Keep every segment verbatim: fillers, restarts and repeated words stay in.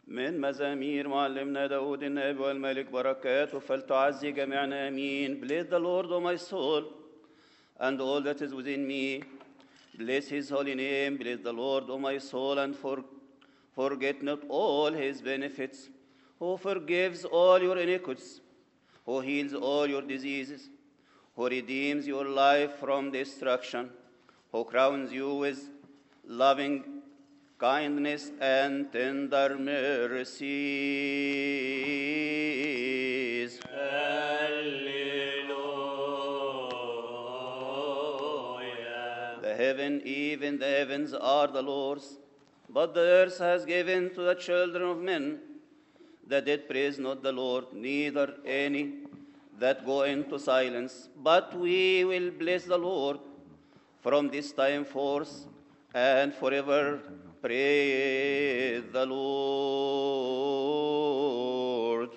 من مزامير معلمنا داود النبي والملك بركاته فلتعزي جميعنا امين. Bless the Lord, O my soul, and all that is within me. Bless his holy name. Bless the Lord, O my soul, and for, forget not all his benefits, who forgives all your iniquities, who heals all your diseases, who redeems your life from destruction, who crowns you with loving kindness and tender mercies. Hallelujah. The heaven, even the heavens are the Lord's, but the earth has given to the children of men. The dead praise not the Lord, neither any that go into silence. But we will bless the Lord from this time forth and forever. Praise the Lord.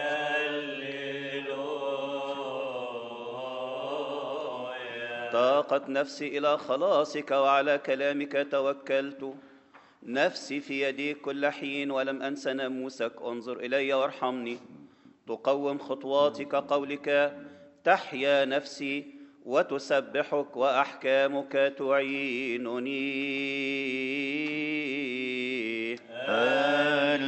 Hallelujah. طاقت نفسي إلى خلاصك وعلى كلامك توكلت. نفسي في يديك كل حين ولم أنس ناموسك. انظر إلي وارحمني. تقوم خطواتك قولك تحيا نفسي وتسبحك وأحكامك تعينني. هللويا.